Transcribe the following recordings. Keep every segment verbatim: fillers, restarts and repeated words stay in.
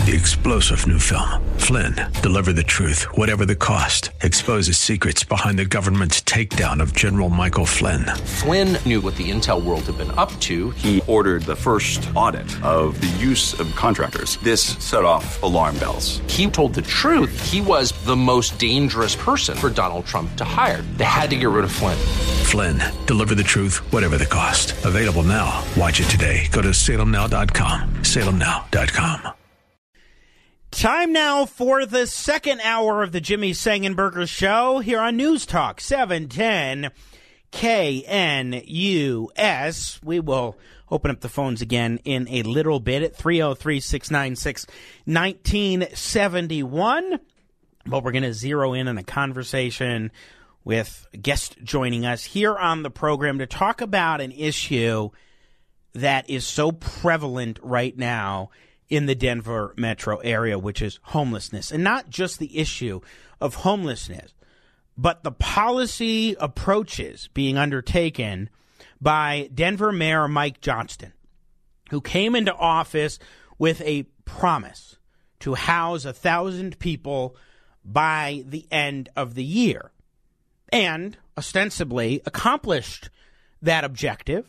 The explosive new film, Flynn, deliver the truth, whatever the cost. Exposes secrets behind the government's takedown of General Michael Flynn. Flynn knew what the intel world had been up to. He ordered the first audit of the use of contractors. This set off alarm bells. He told the truth. He was the most dangerous person for Donald Trump to hire. They had to get rid of Flynn. Flynn, deliver the truth, whatever the cost. Available now. Watch it today. Go to salem now dot com. salem now dot com. Time now for the second hour of the Jimmy Sangenberger Show here on News Talk seven ten K N U S. We will open up the phones again in a little bit at three oh three, six nine six, one nine seven one. But we're going to zero in on a conversation with a guest joining us here on the program to talk about an issue that is so prevalent right now in the Denver metro area, which is homelessness. And not just the issue of homelessness, but the policy approaches being undertaken by Denver Mayor Mike Johnston, who came into office with a promise to house a thousand people by the end of the year, and ostensibly accomplished that objective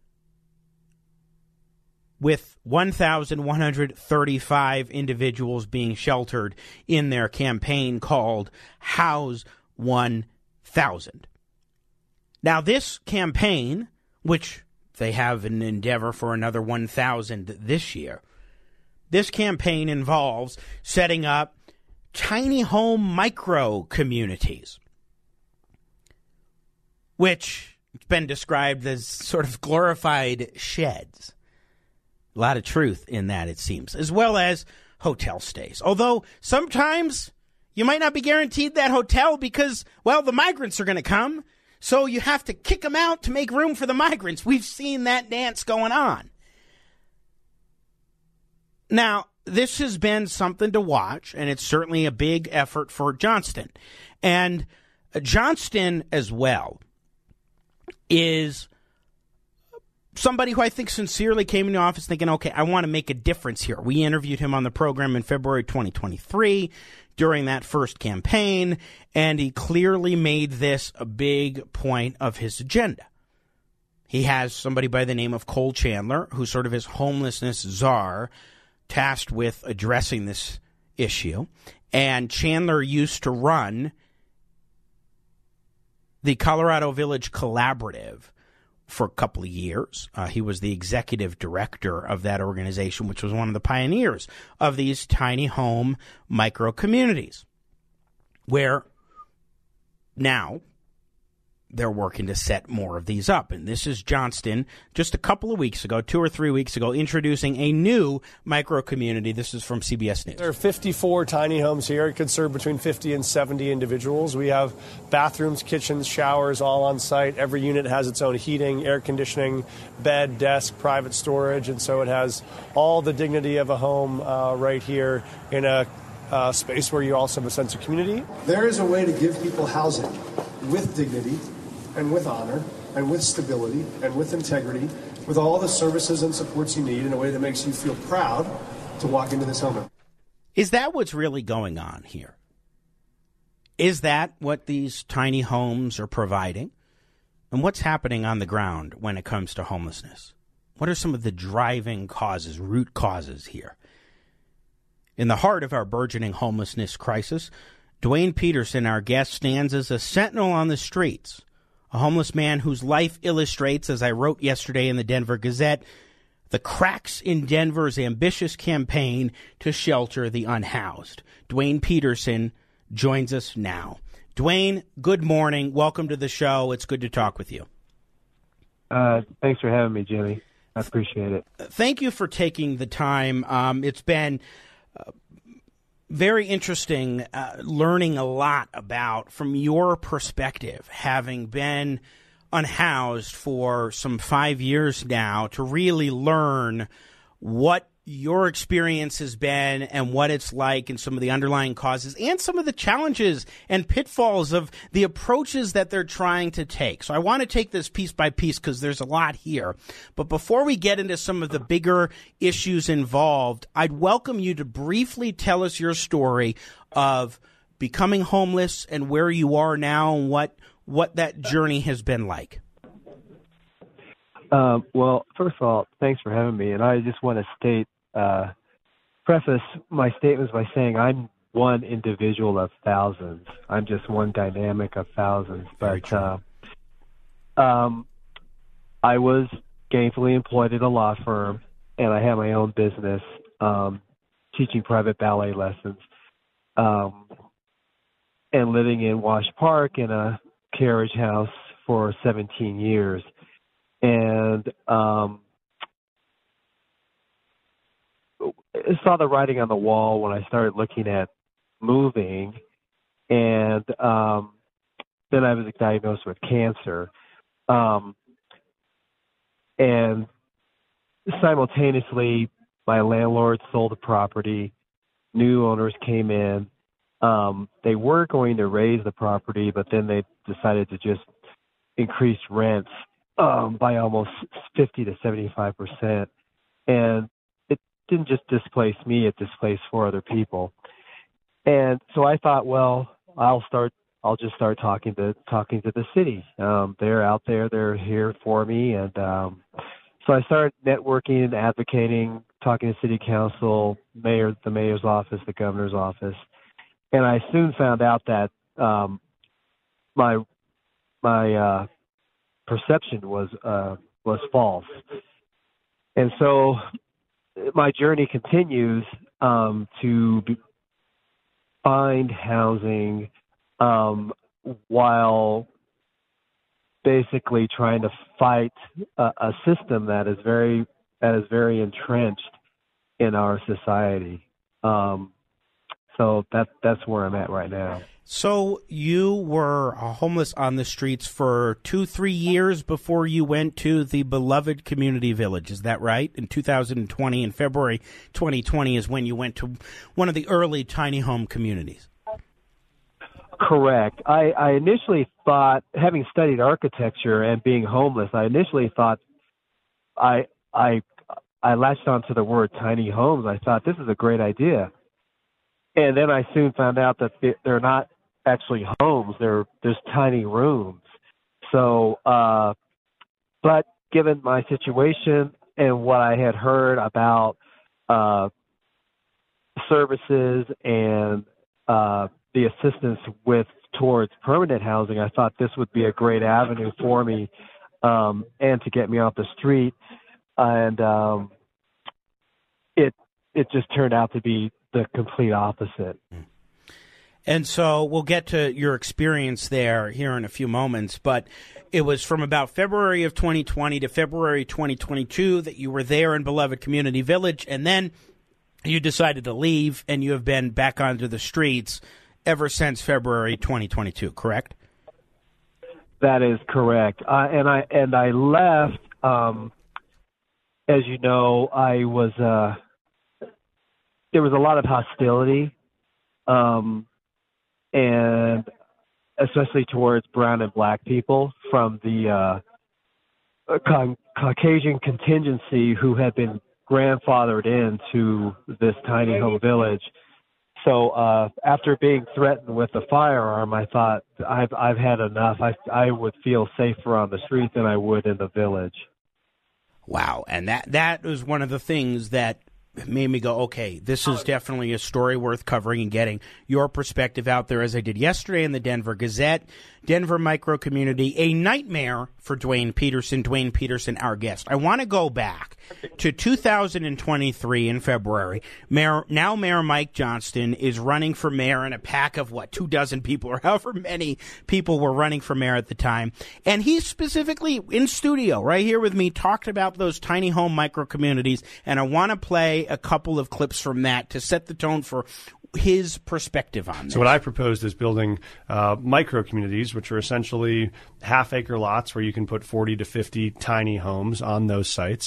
with one thousand one hundred thirty-five individuals being sheltered in their campaign called House one thousand. Now, this campaign, which they have an endeavor for another one thousand this year, this campaign involves setting up tiny home micro communities, which has been described as sort of glorified sheds. A lot of truth in that, it seems, as well as hotel stays. Although sometimes you might not be guaranteed that hotel because, well, the migrants are going to come, so you have to kick them out to make room for the migrants. We've seen that dance going on. Now, this has been something to watch, and it's certainly a big effort for Johnston. And Johnston, as well, is somebody who I think sincerely came into office thinking, okay, I want to make a difference here. We interviewed him on the program in February twenty twenty-three during that first campaign, and he clearly made this a big point of his agenda. He has somebody by the name of Cole Chandler, who's sort of his homelessness czar, tasked with addressing this issue. And Chandler used to run the Colorado Village Collaborative for a couple of years. Uh, he was the executive director of that organization, which was one of the pioneers of these tiny home micro communities, where now they're working to set more of these up. And this is Johnston just a couple of weeks ago, two or three weeks ago, introducing a new micro community. This is from C B S News. There are fifty-four tiny homes here. It could serve between fifty and seventy individuals. We have bathrooms, kitchens, showers all on site. Every unit has its own heating, air conditioning, bed, desk, private storage. And so it has all the dignity of a home uh, right here in a uh, space where you also have a sense of community. There is a way to give people housing with dignity and with honor, and with stability, and with integrity, with all the services and supports you need in a way that makes you feel proud to walk into this home. Is that what's really going on here? Is that what these tiny homes are providing? And what's happening on the ground when it comes to homelessness? What are some of the driving causes, root causes here? In the heart of our burgeoning homelessness crisis, Dwayne Peterson, our guest, stands as a sentinel on the streets. A homeless man whose life illustrates, as I wrote yesterday in the Denver Gazette, the cracks in Denver's ambitious campaign to shelter the unhoused. Dwayne Peterson joins us now. Dwayne, good morning. Welcome to the show. It's good to talk with you. Uh, thanks for having me, Jimmy. I appreciate it. Thank you for taking the time. Um, it's been uh, very interesting uh, learning a lot about, from your perspective, having been unhoused for some five years now, to really learn what your experience has been and what it's like and some of the underlying causes and some of the challenges and pitfalls of the approaches that they're trying to take. So I want to take this piece by piece because there's a lot here. But before we get into some of the bigger issues involved, I'd welcome you to briefly tell us your story of becoming homeless and where you are now and what, what that journey has been like. Um, well, first of all, thanks for having me. And I just want to state, uh, preface my statements by saying I'm one individual of thousands. I'm just one dynamic of thousands. But uh, um, I was gainfully employed at a law firm, and I had my own business um, teaching private ballet lessons um, and living in Wash Park in a carriage house for seventeen years. And um, I saw the writing on the wall when I started looking at moving, and um, then I was diagnosed with cancer. Um, and simultaneously, my landlord sold the property. New owners came in. Um, they were going to raise the property, but then they decided to just increase rents um, by almost fifty to seventy-five percent. And it didn't just displace me, it displaced four other people. And so I thought, well, I'll start, I'll just start talking to, talking to the city. Um, they're out there, they're here for me. And, um, so I started networking and advocating, talking to city council, mayor, the mayor's office, the governor's office. And I soon found out that, um, my, my, uh, perception was, uh, was false. And so my journey continues um, to be, find housing um, while basically trying to fight a, a system that is very that is very entrenched in our society. Um, so that that's where I'm at right now. So you were homeless on the streets for two, three years before you went to the beloved community village. Is that right? In two thousand twenty, in February twenty twenty is when you went to one of the early tiny home communities. Correct. I, I initially thought, having studied architecture and being homeless, I initially thought I I I latched onto the word tiny homes. I thought this is a great idea. And then I soon found out that they're not actually homes. They're just tiny rooms. So, uh, but given my situation and what I had heard about uh, services and uh, the assistance with towards permanent housing, I thought this would be a great avenue for me um, and to get me off the street. And um, it it just turned out to be the complete opposite. And so we'll get to your experience there here in a few moments, but it was from about February of twenty twenty to February twenty twenty-two that you were there in Beloved Community Village, and then you decided to leave, and you have been back onto the streets ever since February twenty twenty-two, correct? That is correct. Uh, and I and I left, um, as you know, I was uh, there was a lot of hostility. Um, and especially towards brown and black people from the uh, Ca- Caucasian contingency who had been grandfathered into this tiny home village. So uh, after being threatened with a firearm, I thought I've I've had enough. I I would feel safer on the street than I would in the village. Wow, and that that was one of the things that made me go, okay, this is definitely a story worth covering and getting your perspective out there, as I did yesterday in the Denver Gazette. Denver micro community, a nightmare for Dwayne Peterson. Dwayne Peterson, our guest. I want to go back to two thousand twenty-three in February. Mayor, now Mayor Mike Johnston is running for mayor in a pack of, what, two dozen people or however many people were running for mayor at the time. And he specifically, in studio, right here with me, talked about those tiny home micro communities. And I want to play a couple of clips from that to set the tone for his perspective on this. So what I proposed is building uh, micro communities, which are essentially half acre lots where you can put forty to fifty tiny homes on those sites.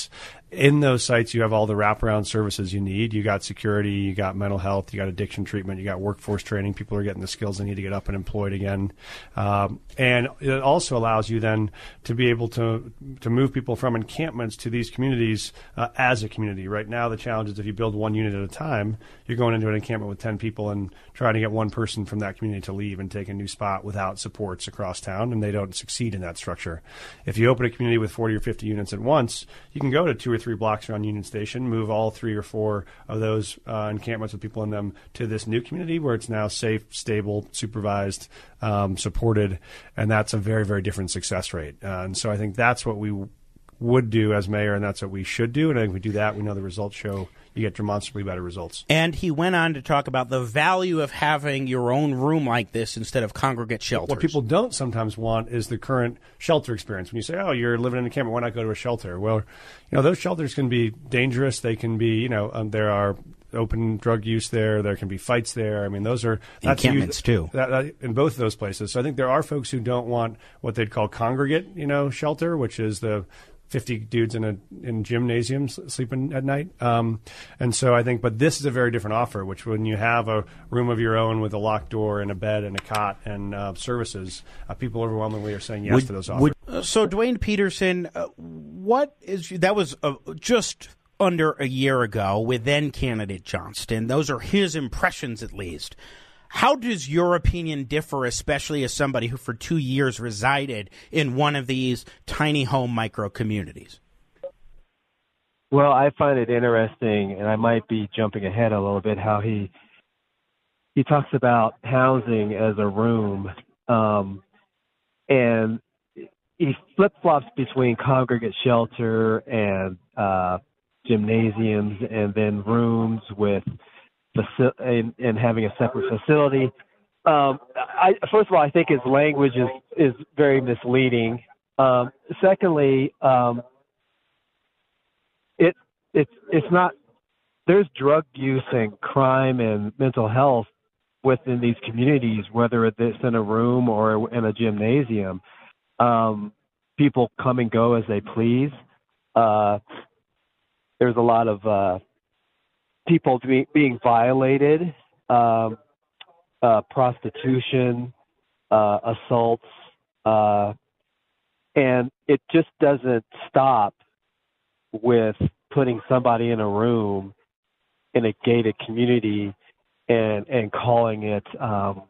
in those sites, you have all the wraparound services you need. You got security, you got mental health, you got addiction treatment, you got workforce training. People are getting the skills they need to get up and employed again. Um, and it also allows you then to be able to to move people from encampments to these communities uh, as a community. Right now, the challenge is if you build one unit at a time, you're going into an encampment with ten people and trying to get one person from that community to leave and take a new spot without supports across town, and they don't succeed in that structure. If you open a community with forty or fifty units at once, you can go to two or three blocks around Union Station, move all three or four of those uh, encampments with people in them to this new community where it's now safe, stable, supervised, um, supported, and that's a very, very different success rate. Uh, and so I think that's what we w- would do as mayor, and that's what we should do. And I think if we do that, we know the results show you get demonstrably better results. And he went on to talk about the value of having your own room like this instead of congregate shelters. What people don't sometimes want is the current shelter experience. When you say, oh, you're living in a camper, why not go to a shelter? Well, you know, those shelters can be dangerous. They can be, you know, um, there are open drug use there. There can be fights there. I mean, those are that's encampments used, too that, that, in both of those places. So I think there are folks who don't want what they'd call congregate, you know, shelter, which is the fifty dudes in a in gymnasiums sleeping at night. Um, and so I think, but this is a very different offer, which when you have a room of your own with a locked door and a bed and a cot and uh, services, uh, people overwhelmingly are saying yes would, to those offers. Would, uh, so Dwayne Peterson, uh, what is, that was uh, just under a year ago with then candidate Johnston. Those are his impressions at least. How does your opinion differ, especially as somebody who for two years resided in one of these tiny home micro communities? Well, I find it interesting, and I might be jumping ahead a little bit, how he he talks about housing as a room, um, and he flip-flops between congregate shelter and uh, gymnasiums and then rooms with And, and having a separate facility. Um, I, first of all, I think his language is, is very misleading. Um, secondly, um, it it's it's not. There's drug use and crime and mental health within these communities, whether it's in a room or in a gymnasium. Um, people come and go as they please. Uh, there's a lot of uh, people be, being violated, um, uh, prostitution, uh, assaults, uh, and it just doesn't stop with putting somebody in a room in a gated community and and calling it um,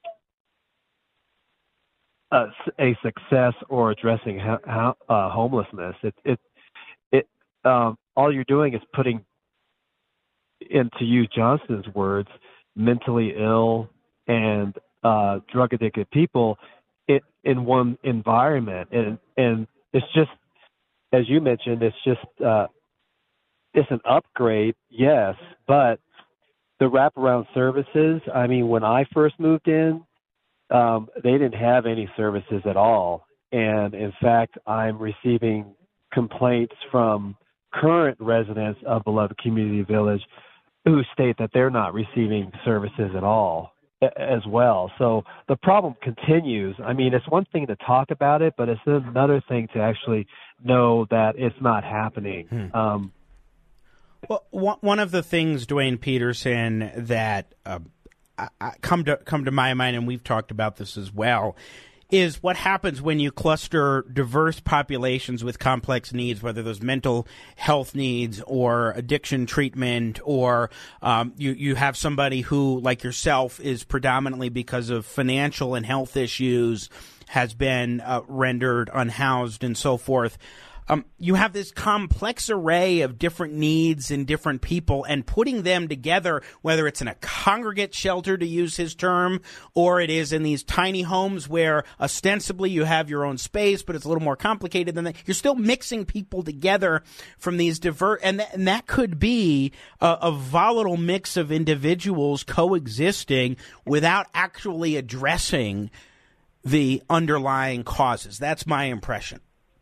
a, a success or addressing ho- ho- uh, homelessness. It it it um, all you're doing is putting, and to use Johnston's words, mentally ill and uh, drug addicted people in, in one environment, and and it's just, as you mentioned, it's just uh, it's an upgrade, yes, but the wraparound services. I mean, when I first moved in, um, they didn't have any services at all, and in fact, I'm receiving complaints from current residents of Beloved Community Village who state that they're not receiving services at all as well. So the problem continues. I mean, it's one thing to talk about it, but it's another thing to actually know that it's not happening. Hmm. Um, well, one of the things, Dwayne Peterson, that uh, I, come to come to my mind, and we've talked about this as well, is what happens when you cluster diverse populations with complex needs, whether those mental health needs or addiction treatment, or um, you, you have somebody who, like yourself, is predominantly because of financial and health issues, has been uh, rendered unhoused and so forth. Um, you have this complex array of different needs and different people, and putting them together, whether it's in a congregate shelter, to use his term, or it is in these tiny homes where ostensibly you have your own space, but it's a little more complicated than that. You're still mixing people together from these diverse, and, th- and that could be a, a volatile mix of individuals coexisting without actually addressing the underlying causes. That's my impression.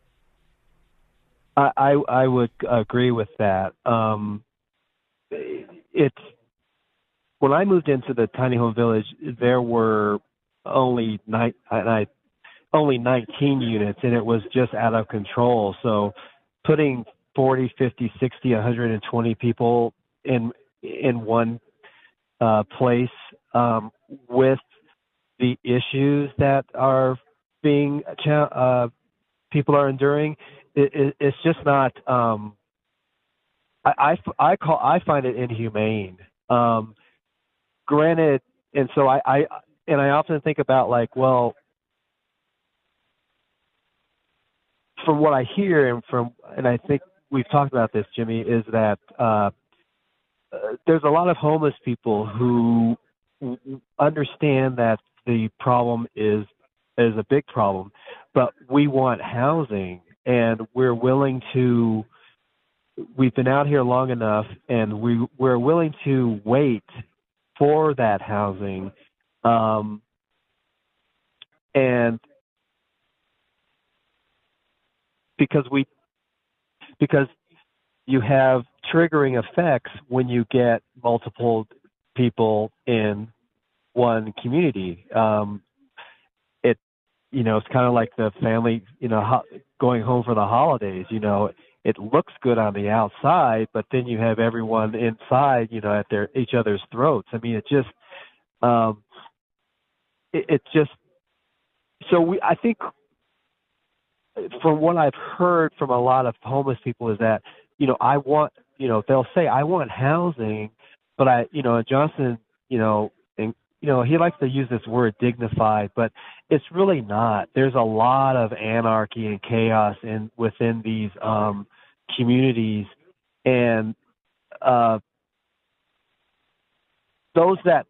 I, I would agree with that. Um, it's when I moved into the tiny home village, there were only nine, I, only nineteen units, and it was just out of control. So putting forty, fifty, sixty, one hundred twenty people in in one uh, place um, with the issues that are being uh, people are enduring. It, it, it's just not. Um, I, I, I call I find it inhumane. Um, granted, and so I, I and I often think about like, well, from what I hear and from, and I think we've talked about this, Jimmy, is that uh, uh, there's a lot of homeless people who understand that the problem is is a big problem, but we want housing, and we're willing to. We've been out here long enough, and we we're willing to wait for that housing, um, and because we because you have triggering effects when you get multiple people in one community. Um, it you know it's kind of like the family you know ho- going home for the holidays. You know. It looks good on the outside, but then you have everyone inside, you know, at their each other's throats. I mean, it just, um, it, it just. So we, I think, from what I've heard from a lot of homeless people is that, you know, I want, you know, they'll say I want housing, but I, you know, Johnson, you know, and you know, he likes to use this word dignified, but it's really not. There's a lot of anarchy and chaos in within these um, communities, and uh, those that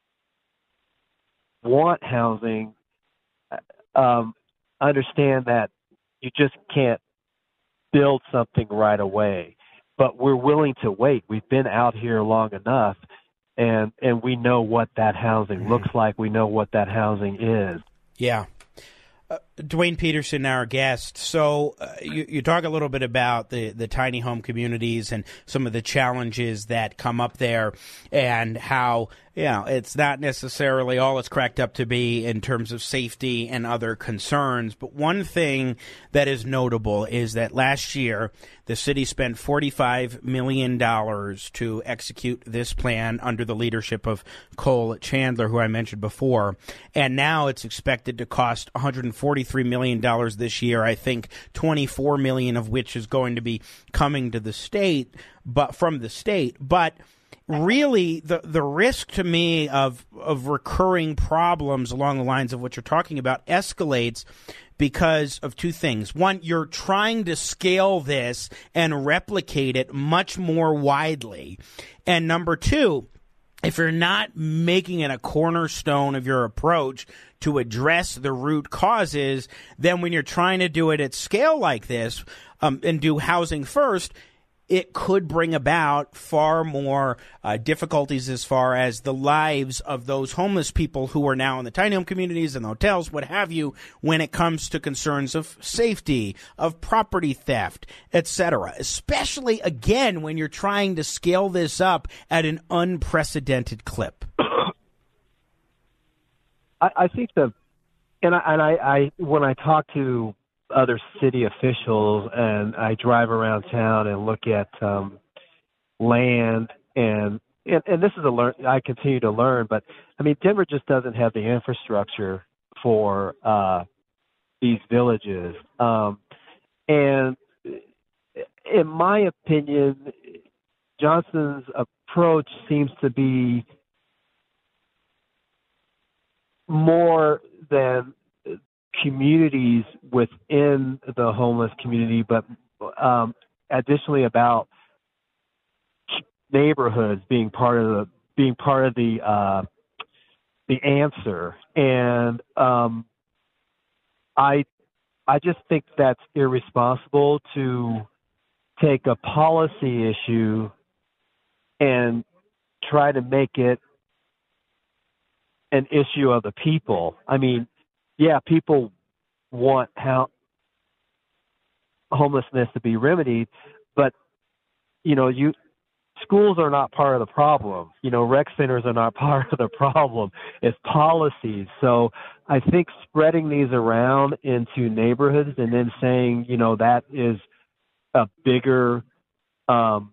want housing um, understand that you just can't build something right away. But we're willing to wait. We've been out here long enough. And and we know what that housing looks like. We know what that housing is. Yeah. Uh, Dwayne Peterson, our guest. So uh, you, you talk a little bit about the, the tiny home communities and some of the challenges that come up there and how, you know, it's not necessarily all it's cracked up to be in terms of safety and other concerns. But one thing that is notable is that last year the city spent forty-five million dollars to execute this plan under the leadership of Cole Chandler, who I mentioned before. And now it's expected to cost one hundred forty-three million dollars this year, I think twenty-four million dollars of which is going to be coming to the state, but from the state. But really, the the risk to me of of recurring problems along the lines of what you're talking about escalates because of two things. One, you're trying to scale this and replicate it much more widely. And number two, if you're not making it a cornerstone of your approach to address the root causes, then when you're trying to do it at scale like this um, and do housing first, it could bring about far more uh, difficulties as far as the lives of those homeless people who are now in the tiny home communities and the hotels, what have you, when it comes to concerns of safety, of property theft, et cetera. Especially, again, when you're trying to scale this up at an unprecedented clip. I, I think the, and I, and I, I when I talk to other city officials and I drive around town and look at um, land and, and and this is a learn. I continue to learn, but I mean Denver just doesn't have the infrastructure for uh, these villages, um, and in my opinion, Johnson's approach seems to be more than communities within the homeless community, but um, additionally about neighborhoods being part of the being part of the uh, the answer. And um, I I just think that's irresponsible to take a policy issue and try to make it an issue of the people. I mean, yeah, people want how homelessness to be remedied, but you know, you schools are not part of the problem. You know, rec centers are not part of the problem. It's policies. So I think spreading these around into neighborhoods and then saying, you know, that is a bigger um,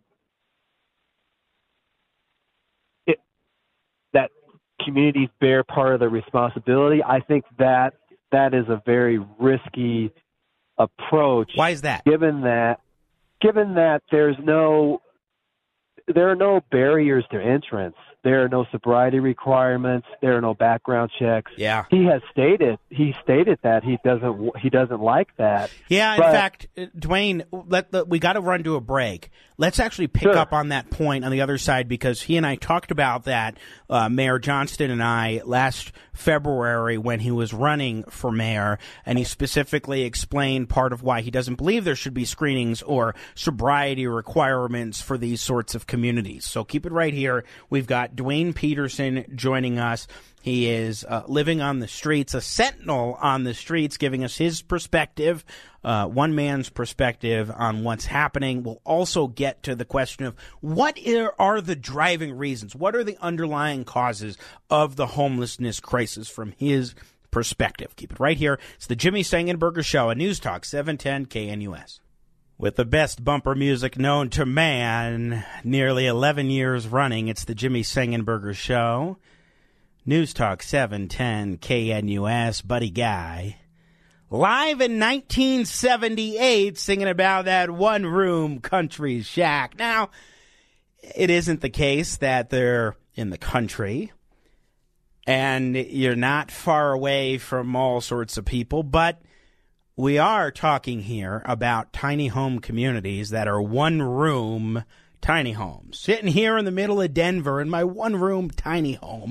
it, that communities bear part of the responsibility. I think that that is a very risky approach. Why is that? Given that, given that there's no, there are no barriers to entrance. There are no sobriety requirements. There are no background checks. Yeah. He has stated he stated that he doesn't he doesn't like that. Yeah. In but, fact, Dwayne, let the, we got to run to a break. Let's actually pick sure. up on that point on the other side, because he and I talked about that, uh, Mayor Johnston and I, last February when he was running for mayor, and he specifically explained part of why he doesn't believe there should be screenings or sobriety requirements for these sorts of communities. So keep it right here. We've got Dwayne Peterson joining us. He is uh, living on the streets, a sentinel on the streets, giving us his perspective, uh, one man's perspective on what's happening. We'll also get to the question of what are the driving reasons? What are the underlying causes of the homelessness crisis from his perspective? Keep it right here. It's the Jimmy Sengenberger Show, a News Talk seven ten K N U S. With the best bumper music known to man, nearly eleven years running, it's the Jimmy Sengenberger Show. News Talk seven ten K N U S, Buddy Guy. Live in nineteen seventy-eight, singing about that one-room country shack. Now, it isn't the case that they're in the country, and you're not far away from all sorts of people, but we are talking here about tiny home communities that are one-room tiny homes. Sitting here in the middle of Denver in my one-room tiny home,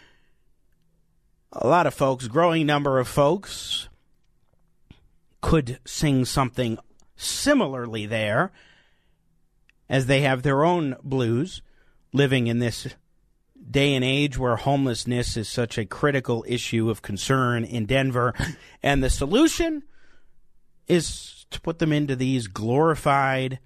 a lot of folks, growing number of folks, could sing something similarly there, as they have their own blues, living in this day and age where homelessness is such a critical issue of concern in Denver. And the solution is to put them into these glorified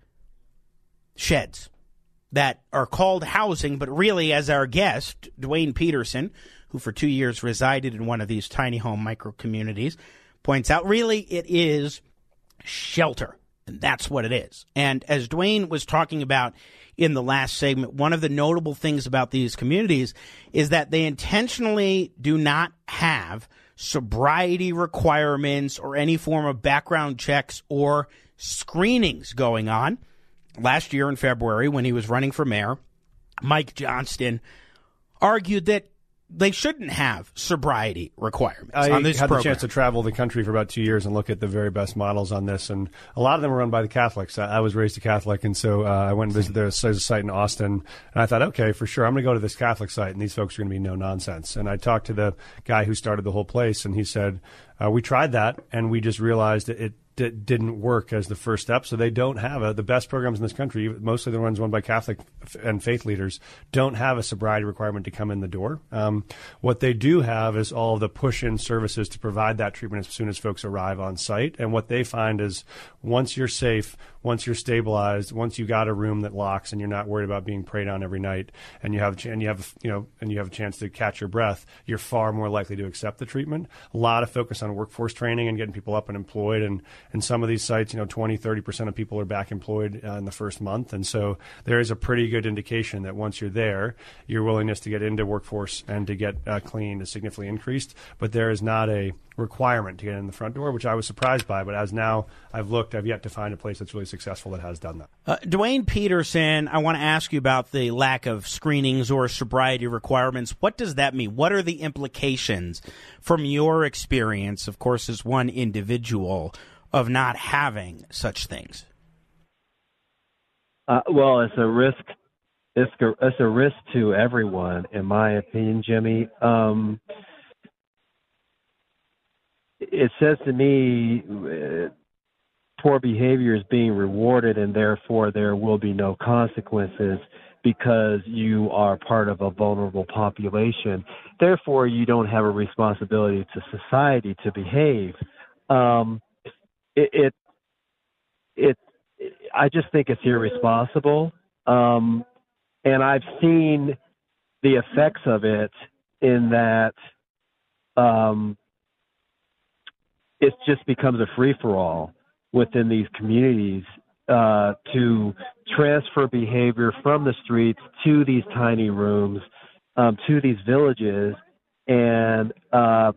sheds that are called housing, but really, as our guest, Dwayne Peterson, who for two years resided in one of these tiny home micro-communities, points out, really it is shelter, and that's what it is. And as Dwayne was talking about in the last segment, one of the notable things about these communities is that they intentionally do not have sobriety requirements or any form of background checks or screenings going on. Last year in February, when he was running for mayor, Mike Johnston argued that they shouldn't have sobriety requirements I on this had program. the chance to travel the country for about two years and look at the very best models on this, and a lot of them were run by the Catholics. I, I was raised a Catholic, and so uh, I went and visited there's a site in Austin, and I thought, okay, for sure, I'm going to go to this Catholic site, and these folks are going to be no nonsense. And I talked to the guy who started the whole place, and he said, uh, we tried that, and we just realized that it d- didn't work as the first step, so they don't have a, the best programs in this country, mostly the ones run by Catholic and faith leaders, don't have a sobriety requirement to come in the door. Um, what they do have is all of the push-in services to provide that treatment as soon as folks arrive on site. And what they find is once you're safe, once you're stabilized, once you got a room that locks and you're not worried about being preyed on every night, and you have a ch- and you have you know and you have a chance to catch your breath, you're far more likely to accept the treatment. A lot of focus on workforce training and getting people up and employed, and in some of these sites, you know, twenty, thirty percent of people are back employed uh, in the first month, and so there is a pretty good indication that once you're there, your willingness to get into workforce and to get uh, clean is significantly increased. But there is not a requirement to get in the front door, which I was surprised by. But as now I've looked, I've yet to find a place that's really successful that has done that. Uh, Dwayne Peterson, I want to ask you about the lack of screenings or sobriety requirements. What does that mean? What are the implications from your experience, of course, as one individual, of not having such things? Uh, well, it's a risk. It's a, it's a risk to everyone, in my opinion, Jimmy. Um, it says to me uh, poor behavior is being rewarded, and therefore there will be no consequences because you are part of a vulnerable population. Therefore, you don't have a responsibility to society to behave. Um, it, it, it, I just think it's irresponsible. Um, and I've seen the effects of it in that um, it just becomes a free-for-all within these communities. uh, to transfer behavior from the streets to these tiny rooms, um, to these villages, and uh,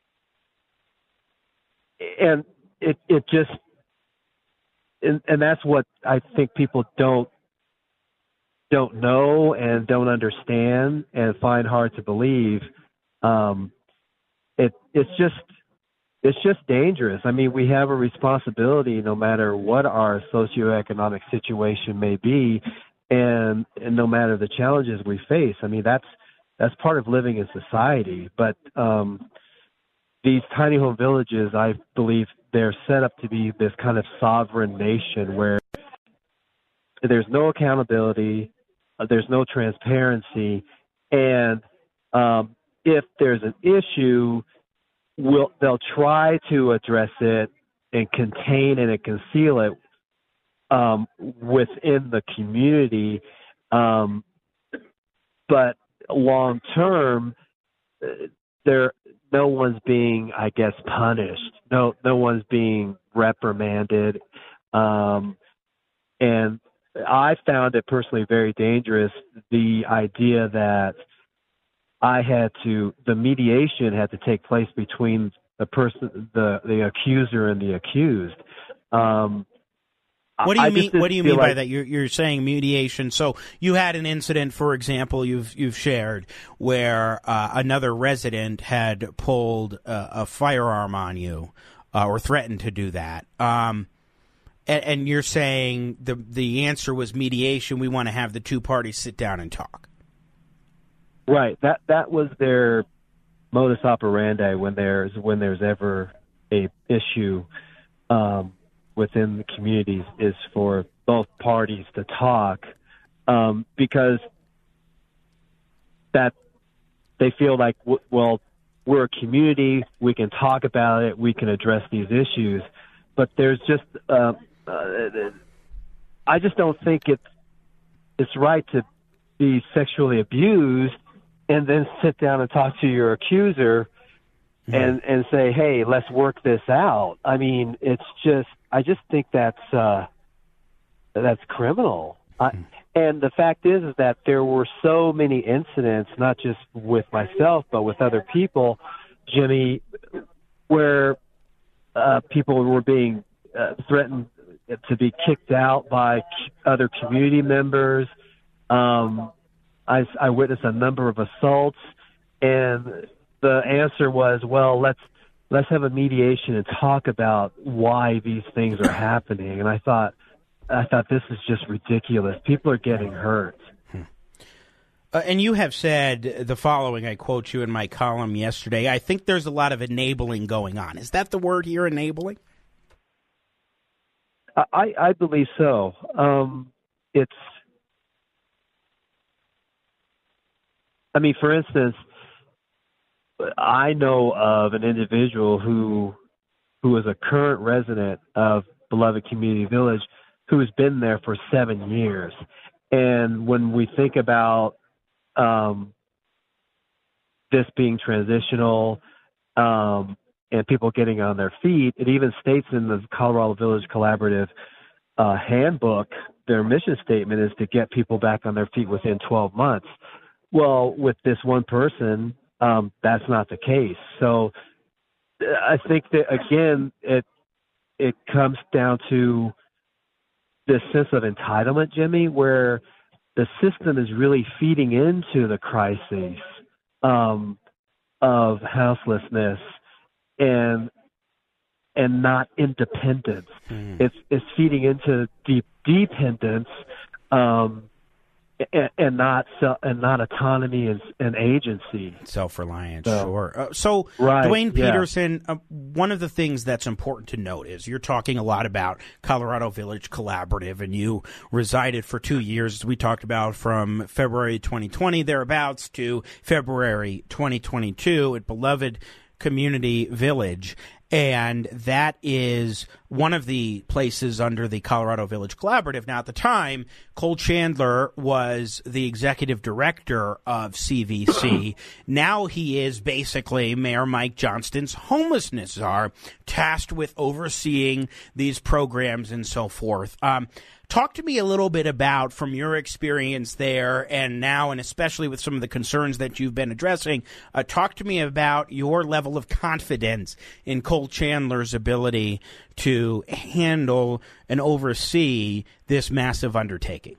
and it it just and, and that's what I think people don't don't know and don't understand and find hard to believe. Um, it it's just it's just dangerous. I mean, we have a responsibility, no matter what our socioeconomic situation may be, and, and no matter the challenges we face. I mean, that's that's part of living in society. But um, these tiny home villages, I believe, they're set up to be this kind of sovereign nation where there's no accountability, uh, there's no transparency, and um, if there's an issue, Will they'll try to address it and contain it and conceal it um, within the community, um, but long term, there no one's being, I guess, punished. No, no one's being reprimanded, um, and I found it personally very dangerous. The idea that I had to, the mediation had to take place between the person, the, the accuser and the accused. Um, what do you I mean? What do you mean like, by that? You're, you're saying mediation. So you had an incident, for example, you've, you've shared where uh, another resident had pulled a, a firearm on you uh, or threatened to do that. Um, and, and you're saying the, the answer was mediation. We want to have the two parties sit down and talk. Right. That that was their modus operandi when there's when there's ever a issue um, within the communities, is for both parties to talk, um, because that they feel like, well, we're a community, we can talk about it, we can address these issues, but there's just uh, uh, I just don't think it's it's right to be sexually abused and then sit down and talk to your accuser and, and say, hey, let's work this out. I mean, it's just, I just think that's, uh, that's criminal. I, and the fact is, is that there were so many incidents, not just with myself, but with other people, Jimmy, where, uh, people were being uh, threatened to be kicked out by other community members. Um, I, I witnessed a number of assaults, and the answer was, well, let's let's have a mediation and talk about why these things are happening. And I thought, I thought this is just ridiculous. People are getting hurt. Hmm. Uh, and you have said the following. I quote you in my column yesterday. I think there's a lot of enabling going on. Is that the word here, enabling? I, I believe so. Um, it's. I mean, for instance, I know of an individual who who is a current resident of Beloved Community Village who has been there for seven years. And when we think about um, this being transitional um, and people getting on their feet, it even states in the Colorado Village Collaborative uh, handbook, their mission statement is to get people back on their feet within twelve months. Well, with this one person, um, that's not the case. So I think that, again, it it comes down to this sense of entitlement, Jimmy, where the system is really feeding into the crisis um, of houselessness and and not independence. Mm. It's it's feeding into deep dependence. Um, And, and not and not autonomy and, and agency, self-reliance. So, sure. Uh, so, right, Dwayne yeah. Peterson, uh, one of the things that's important to note is you're talking a lot about Colorado Village Collaborative, and you resided for two years, as we talked about, from February twenty twenty thereabouts to February twenty twenty-two at Beloved Community Village. And that is one of the places under the Colorado Village Collaborative. Now, at the time, Cole Chandler was the executive director of C V C. Now he is basically Mayor Mike Johnston's homelessness czar, tasked with overseeing these programs and so forth. Um, talk to me a little bit about, from your experience there and now, and especially with some of the concerns that you've been addressing, uh, talk to me about your level of confidence in Cole Chandler's ability to handle and oversee this massive undertaking.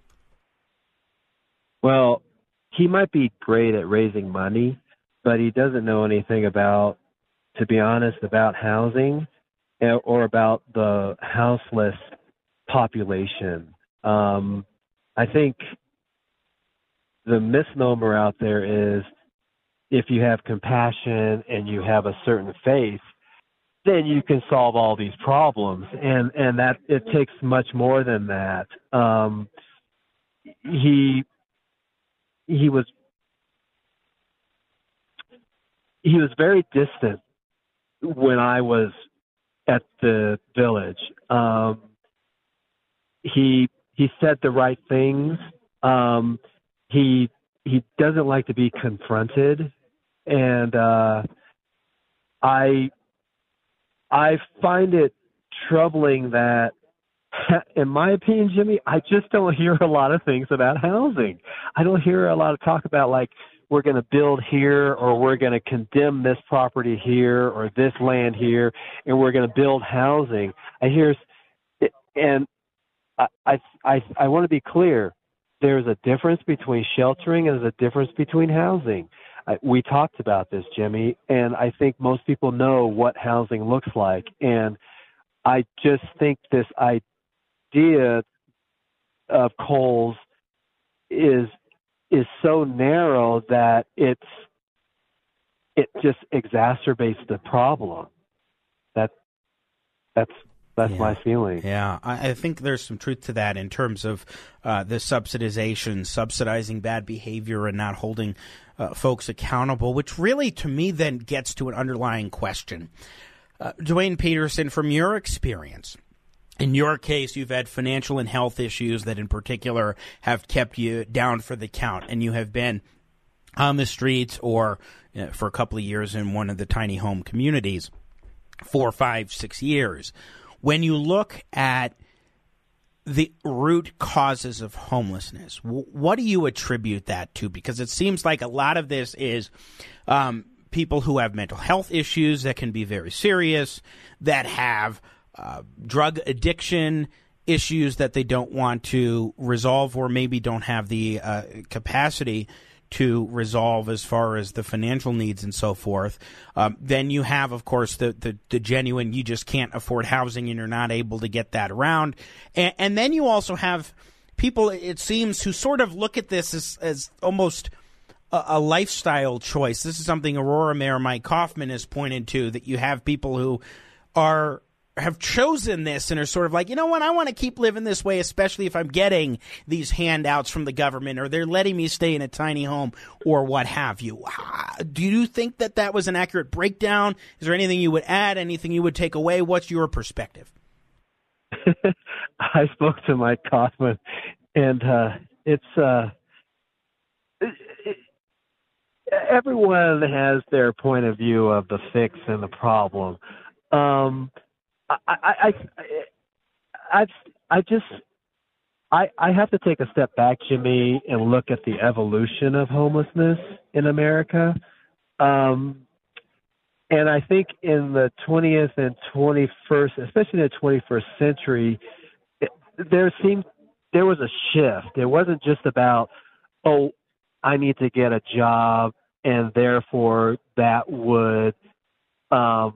Well, he might be great at raising money, but he doesn't know anything about, to be honest, about housing or about the houseless population. Um, I think the misnomer out there is if you have compassion and you have a certain faith, then you can solve all these problems. And, and that it takes much more than that. Um, he, he was, he was very distant when I was at the village. Um, He he said the right things. Um, he he doesn't like to be confronted, and uh, I I find it troubling that, in my opinion, Jimmy, I just don't hear a lot of things about housing. I don't hear a lot of talk about, like, we're going to build here, or we're going to condemn this property here or this land here, and we're going to build housing. I hear and. I, I, I want to be clear. There's a difference between sheltering and there's a difference between housing. I, we talked about this, Jimmy, and I think most people know what housing looks like. And I just think this idea of Cole's is is so narrow that it's it just exacerbates the problem. That that's. That's yeah. my feeling. Yeah, I, I think there's some truth to that in terms of uh, the subsidization, subsidizing bad behavior and not holding uh, folks accountable, which really, to me, then gets to an underlying question. Uh, Dwayne Peterson, from your experience, in your case, you've had financial and health issues that in particular have kept you down for the count, and you have been on the streets or uh, for a couple of years in one of the tiny home communities, four, five, six years. When you look at the root causes of homelessness, what do you attribute that to? Because it seems like a lot of this is um, people who have mental health issues that can be very serious, that have uh, drug addiction issues that they don't want to resolve or maybe don't have the uh, capacity to resolve as far as the financial needs and so forth. Um, then you have, of course, the, the, the genuine, you just can't afford housing and you're not able to get that around. And, and then you also have people, it seems, who sort of look at this as, as almost a, a lifestyle choice. This is something Aurora Mayor Mike Coffman has pointed to, that you have people who are have chosen this and are sort of like, you know what, I want to keep living this way, especially if I'm getting these handouts from the government or they're letting me stay in a tiny home or what have you. Do you think that that was an accurate breakdown? Is there anything you would add, anything you would take away? What's your perspective? I spoke to Mike Kaufman, and uh, it's uh, it, it, everyone has their point of view of the fix and the problem. Um, I, I, I, I, I just, I, I have to take a step back, Jimmy, and look at the evolution of homelessness in America. Um, and I think in the twentieth and twenty-first, especially in the twenty-first century, it, there seemed, there was a shift. It wasn't just about, oh, I need to get a job, and therefore that would, um,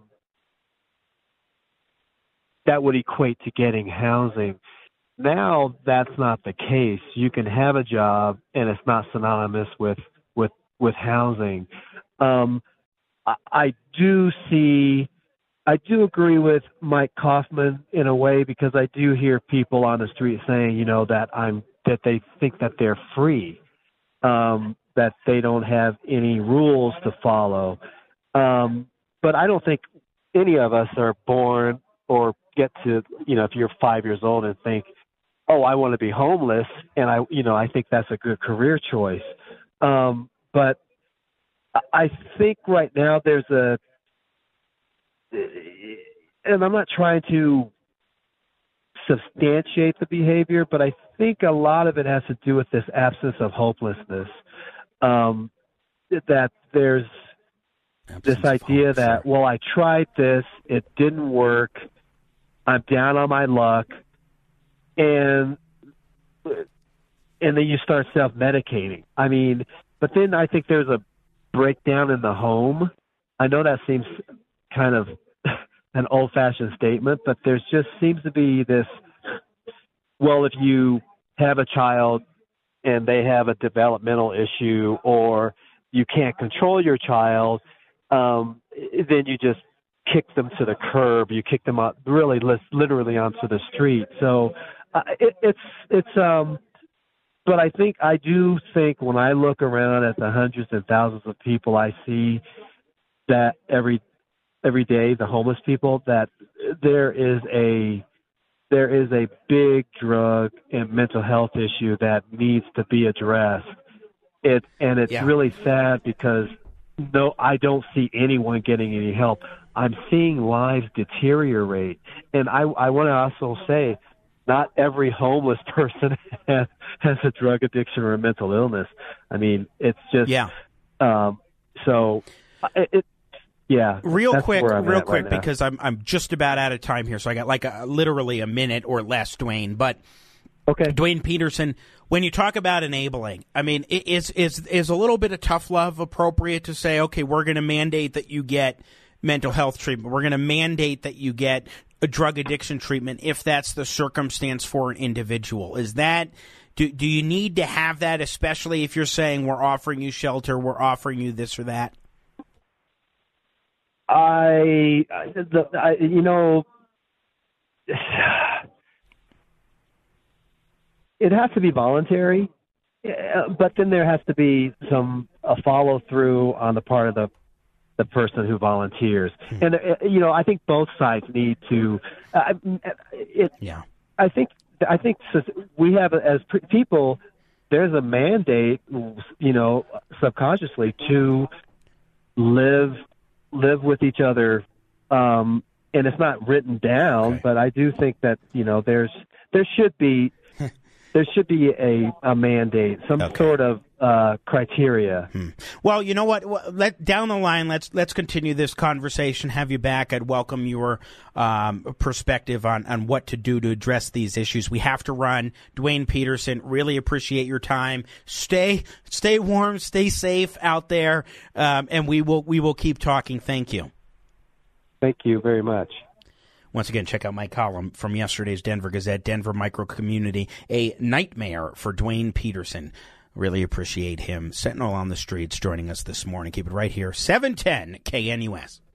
that would equate to getting housing. Now that's not the case. You can have a job and it's not synonymous with, with, with housing. Um, I, I do see, I do agree with Mike Kaufman in a way, because I do hear people on the street saying, you know, that I'm, that they think that they're free, um, that they don't have any rules to follow. Um, but I don't think any of us are born or get to, you know, if you're five years old and think, oh, I want to be homeless, and I, you know, I think that's a good career choice. Um, but I think right now there's a, and I'm not trying to substantiate the behavior, but I think a lot of it has to do with this absence of hopelessness. Um, that there's absence this idea hope, that, sure. well, I tried this, it didn't work, I'm down on my luck, and and then you start self-medicating. I mean, but then I think there's a breakdown in the home. I know that seems kind of an old-fashioned statement, but there just seems to be this, well, if you have a child and they have a developmental issue or you can't control your child, um, then you just kick them to the curb. You kick them out, really literally onto the street. So uh, it, it's, it's, um, but I think, I do think when I look around at the hundreds and thousands of people I see that every, every day, the homeless people, that there is a, there is a big drug and mental health issue that needs to be addressed. It, and it's yeah. really sad because no, I don't see anyone getting any help. I'm seeing lives deteriorate. And I, I want to also say, not every homeless person has, has a drug addiction or a mental illness. I mean, it's just, yeah. Um, so it, it yeah. Real quick, real quick, right because I'm, I'm just about out of time here. So I got like a, literally a minute or less, Dwayne, but okay. Dwayne Peterson, when you talk about enabling, I mean, is, is, is a little bit of tough love appropriate to say, okay, we're going to mandate that you get mental health treatment. We're going to mandate that you get a drug addiction treatment if that's the circumstance for an individual. Is that, do, do you need to have that, especially if you're saying we're offering you shelter, we're offering you this or that? I, the, I you know, it has to be voluntary, but then there has to be some a follow through on the part of the the person who volunteers. Hmm. And, uh, you know, I think both sides need to, uh, it, yeah. I think, I think we have, as people, there's a mandate, you know, subconsciously to live, live with each other. Um, and it's not written down, okay. but I do think that, you know, there's, there should be, there should be a, a mandate, some okay. sort of uh, criteria. Hmm. Well, you know what? Let, down the line, let's let's continue this conversation. Have you back? I'd welcome your um, perspective on, on what to do to address these issues. We have to run. Dwayne Peterson, really appreciate your time. Stay stay warm, stay safe out there, um, and we will we will keep talking. Thank you. Thank you very much. Once again, check out my column from yesterday's Denver Gazette, Denver Microcommunity, a nightmare for Dwayne Peterson. Really appreciate him. Sentinel on the Streets joining us this morning. Keep it right here, seven ten K N U S.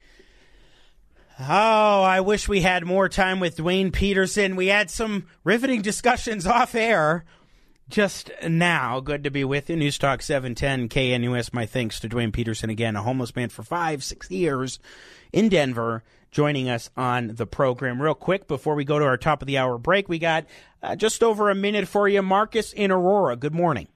Oh, I wish we had more time with Dwayne Peterson. We had some riveting discussions off air just now. Good to be with you. News Talk seven ten K N U S. My thanks to Dwayne Peterson again, a homeless man for five, six years in Denver, joining us on the program. Real quick, before we go to our top of the hour break, we got uh, just over a minute for you. Marcus in Aurora, good morning.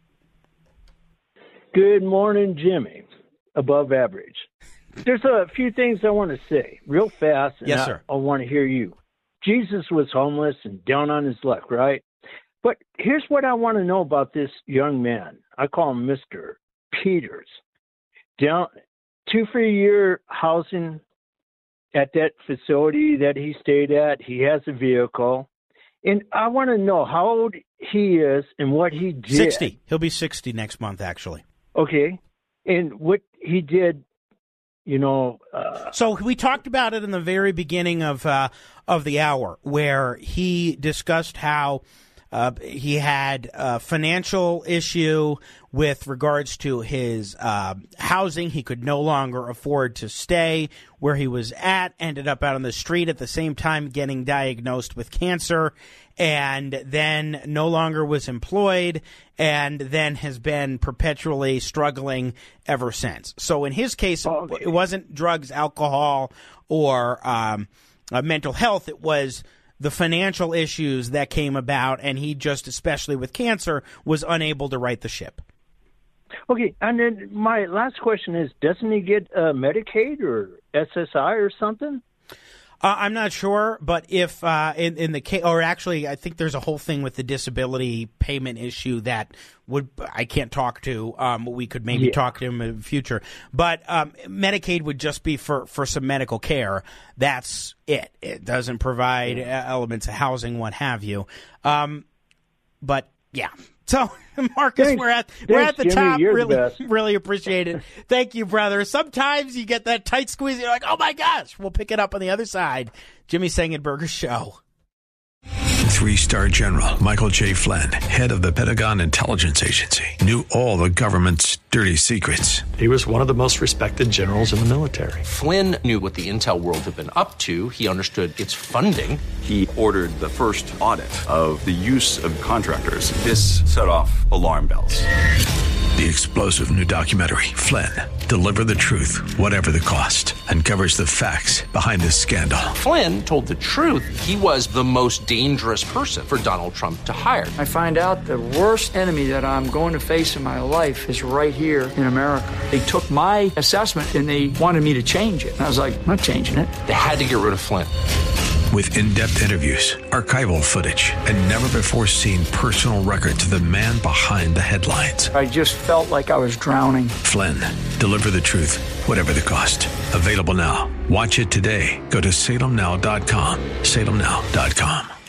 Good morning, Jimmy. Above average. There's a few things I want to say real fast. And yes, I, sir. I want to hear you. Jesus was homeless and down on his luck, right? But here's what I want to know about this young man. I call him Mister Peters. Down two for a year housing at that facility that he stayed at. He has a vehicle. And I want to know how old he is and what he did. sixty. He'll be sixty next month, actually. Okay. And what he did, you know. Uh, so we talked about it in the very beginning of uh, of the hour, where he discussed how uh, he had a financial issue with regards to his uh, housing. He could no longer afford to stay where he was at, ended up out on the street at the same time getting diagnosed with cancer, and then no longer was employed, and then has been perpetually struggling ever since. So in his case, okay. It wasn't drugs, alcohol, or um, uh, mental health. It was the financial issues that came about, and he just, especially with cancer, was unable to right the ship. Okay, and then my last question is, doesn't he get uh, Medicaid or S S I or something? Uh, I'm not sure, but if uh, in, in the case, or actually, I think there's a whole thing with the disability payment issue that would I can't talk to. Um, we could maybe yeah. talk to him in the future, but um, Medicaid would just be for, for some medical care. That's it. It doesn't provide yeah. elements of housing, what have you. Um, but yeah. So, Marcus, Thanks. we're at Thanks, we're at the Jimmy. top. You're really, the best. really appreciate it. Thank you, brother. Sometimes you get that tight squeeze. You're like, oh my gosh, we'll pick it up on the other side. Jimmy Sengenberger Show. Three-star General Michael J. Flynn, head of the Pentagon Intelligence Agency, knew all the government's dirty secrets. He was one of the most respected generals in the military. Flynn knew what the intel world had been up to. He understood its funding. He ordered the first audit of the use of contractors. This set off alarm bells. The explosive new documentary, Flynn, Deliver the Truth, Whatever the Cost, uncovers the facts behind this scandal. Flynn told the truth. He was the most dangerous person for Donald Trump to hire. I find out the worst enemy that I'm going to face in my life is right here in America. They took my assessment and they wanted me to change it. And I was like, I'm not changing it. They had to get rid of Flynn. With in-depth interviews, archival footage, and never-before-seen personal records of the man behind the headlines. I just felt like I was drowning. Flynn, Deliver the Truth, Whatever the Cost. Available now. Watch it today. Go to salem now dot com. salem now dot com.